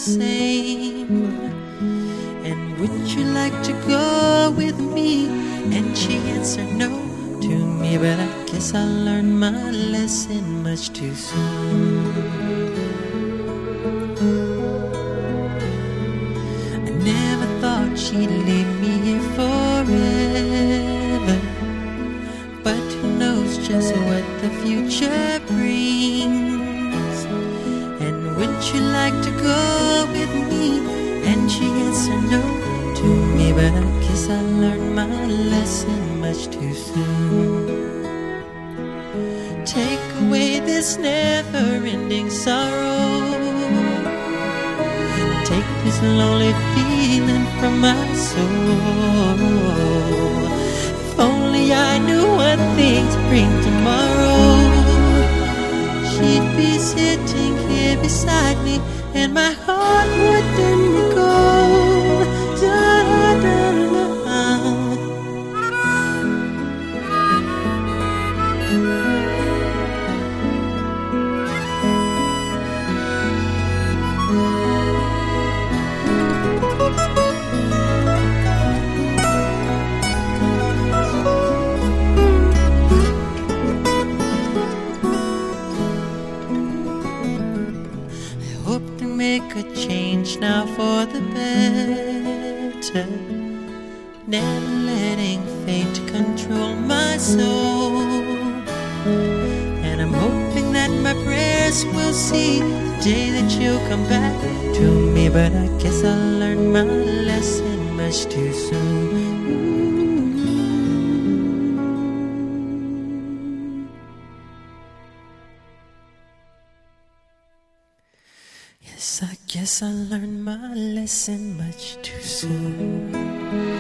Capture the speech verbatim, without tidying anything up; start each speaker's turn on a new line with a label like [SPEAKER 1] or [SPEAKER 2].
[SPEAKER 1] same. And would you like to go with me? And she answered no to me, but I guess I learned my lesson much too soon. I never thought she'd leave me here forever, but who knows just what the future brings. And would you like to go with me? And she answered no to me, but I guess I learned my lesson much too soon. Take away this never-ending sorrow, take this lonely feeling from my soul. If only I knew what things bring tomorrow, she'd be sitting here beside me, and my heart wouldn't go. Da, da, da. Make a change now for the better, never letting fate control my soul. And I'm hoping that my prayers will see the day that you'll come back to me, but I guess I learned my lesson much too soon. Yes, I guess I learned my lesson much too soon.